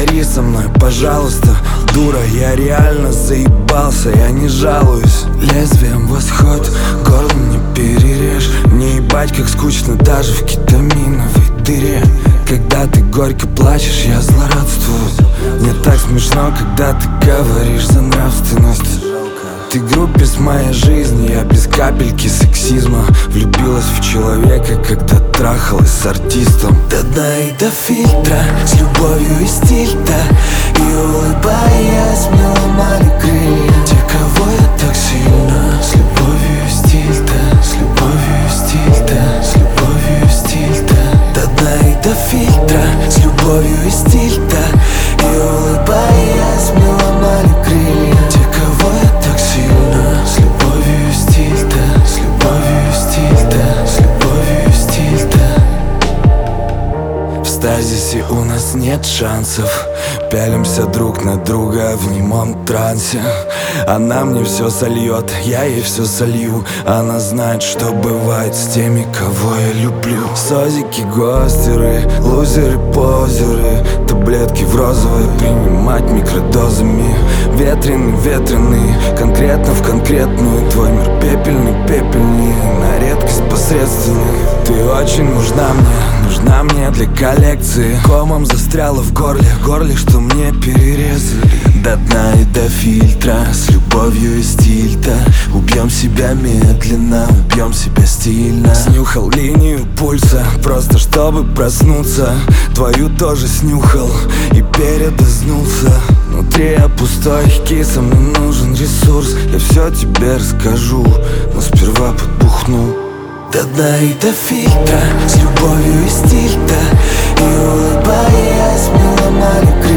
Поговори со мной, пожалуйста, дура, я реально заебался, я не жалуюсь. Лезвием восход, горло не перережь. Мне ебать как скучно даже в кетаминовой дыре. Когда ты горько плачешь, я злорадствую. Мне так смешно, когда ты говоришь за нравственность. Ты группе с моей жизни, я без капельки сексизма. Влюбилась в человека, когда трахалась с артистом. До дна и до фильтра, с любовью и стиль-то. И улыбаясь, мне ломали крылья. Те, кого я так сильно. С любовью и стиль-то, с любовью и стиль-то, с любовью и стиль-то. До дна и до фильтра, с любовью и стиль-то. И улыбаясь, мне ломали крылья. Те, кого я так сильно. С любовью и стиль-то, с любовью и стиль-то, с любовью и стиль-то. В стазисе у нас нет шансов. Пялимся друг на друга в немом трансе. Она мне все сольет, я ей все солью. Она знает, что бывает с теми, кого я люблю. Созики, гостеры, лузеры, позеры. Таблетки в розовой принимать микродозами. Ветреный, ветреный, конкретно в конкретную. Твой мир пепельный, пепельный, на редкость посредственный. Ты очень нужна мне для коллекции. Комом застряла в горле, что мне перерезали. До дна и до фильтра, с любовью и стиль-то. Убьем себя медленно, убьем себя стильно. Снюхал линию пульса, просто чтобы проснуться. Твою тоже снюхал и передознулся. Внутри я пустой, киса, мне нужен ресурс. Я все тебе расскажу, но сперва подбухну. До дна и до фильтра, с любовью и стиль-то. И улыбаясь, мне ломали крылья.